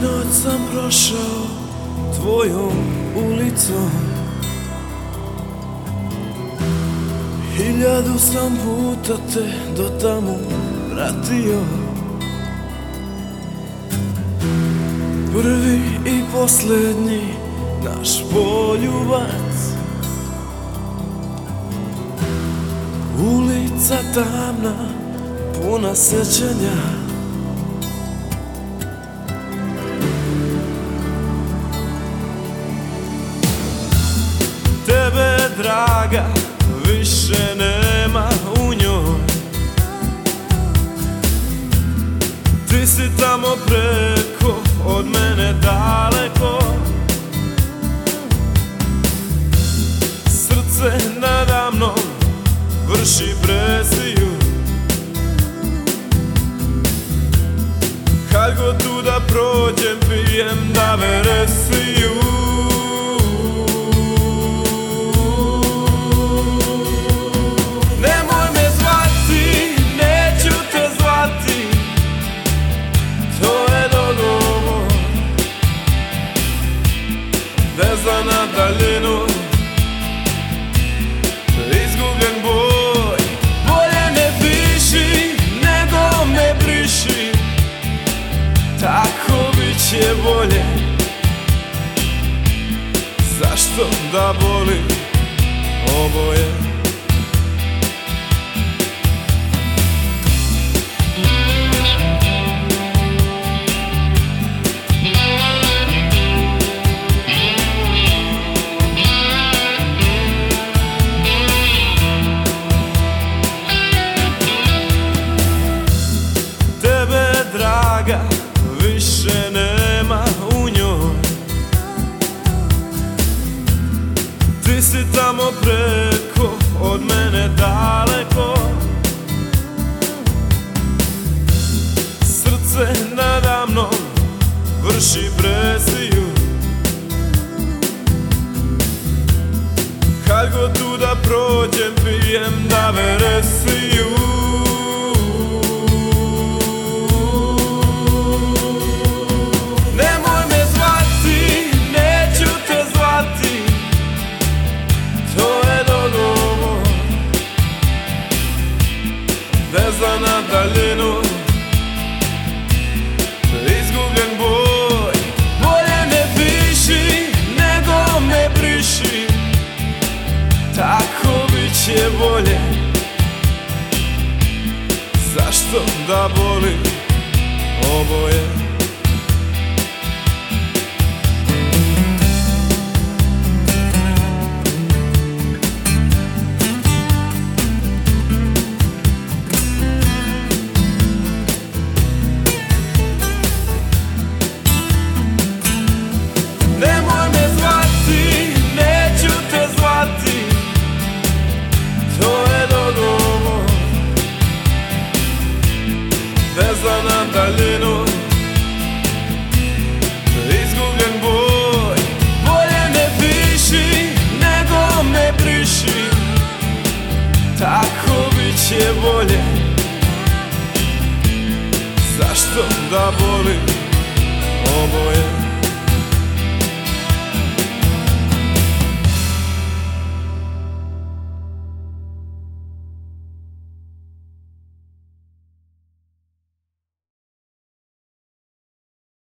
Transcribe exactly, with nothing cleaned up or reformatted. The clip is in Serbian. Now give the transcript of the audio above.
noć sam prošao tvojom ulicom, hiljadu sam puta te do tamo pratio. Prvi i posljednji naš poljubac, ulica tamna, puna sećanja. Tebe, draga, više nema u njoj. Ti si tamo preko, od mene daleko. Srce nadamnom vrši presiju. Kad god tu da prođem, pijem da veresiju. Nemoj me zvati, neću te zvati, to je dogovor. Veza na daljinu, izgubljen boj. Bolje ne piši, nego me briši, tako bit će bolje. Zašto da boli oboje? Tebe, draga, više nema u njoj. Ti si tamo preko, od mene daleko. Srce nadamnom vrši presiju. Kad god tu da prođem, pijem da veresiju. Nemoj me zvati, neću te zvati, to je dogovor. Veza na daljinu, izgubljen boj. Bolje ne piši, nego me briši, tako bit će bolje. Zašto da boli oboje? Nemoj me zvati, neću te zvati, to je dogovor. Veza na daljinu, izgubljen boj. Bolje ne piši, nego me briši, tako bit će bolje. Zašto da boli oboje?